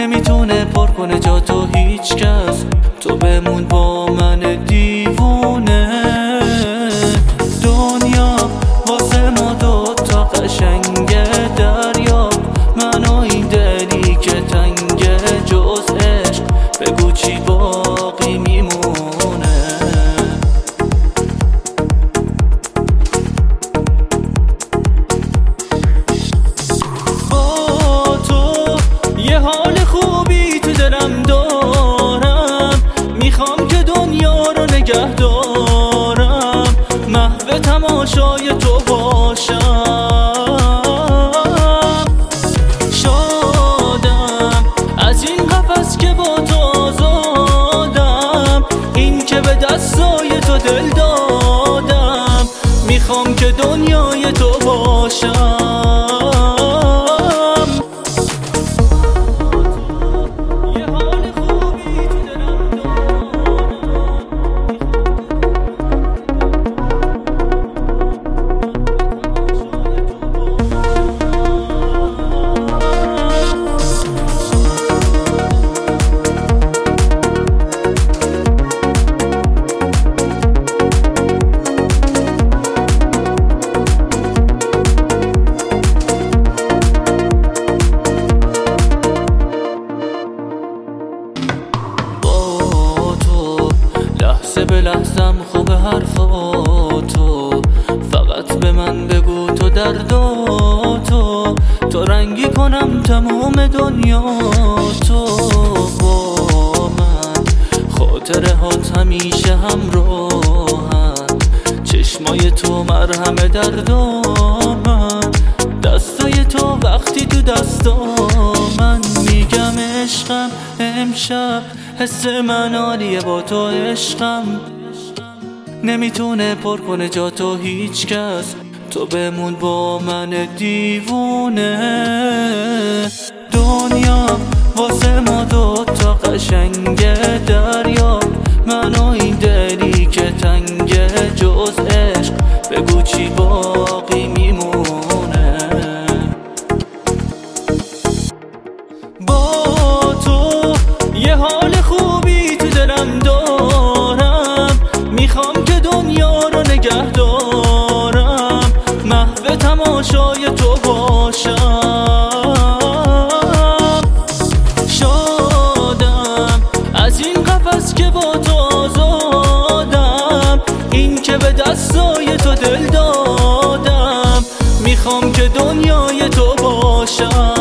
نمیتونه پر کنه جا تو هیچ کس، تو بمون با من دیوونه. دنیا واسه ما دوتا قشنگه، دریا من و این دلی که تنگه، جز عشق بگو چی باقی میمونه. با تو یه حال خوبی تو دلم دارم، میخوام که دنیا رو نگه دارم، محو تماشای تو باشم. شادم از این قفس که با تو آزادم، این که به دستای تو دل دادم، میخوام که دنیای تو باشم. لحظه به لحظم خوب حرفاتو، فقط به من بگو تو درداتو، تو رنگی کنم تمام دنیا تو. با من خاطره هات همیشه همراهن، چشمای تو مرهم دردامن، دستای تو وقتی تو دستا من میگم عشقم امشب، حس من عالیه با تو عشقم. نمیتونه پر کنه جا تو هیچ کس، تو بمون با من دیوونه. دنیا واسه ما دوتا قشنگه، دریا من و این دلی که تنگه، جز عشق بگو چی باقی میمونه. با تو یه حال خوبی تو دلم دارم، میخوام که دنیا رو نگه دارم، محو تماشای تو باشم. شادم از این قفس که با تو آزادم، این که به دستای تو دل دادم، میخوام که دنیای تو باشم.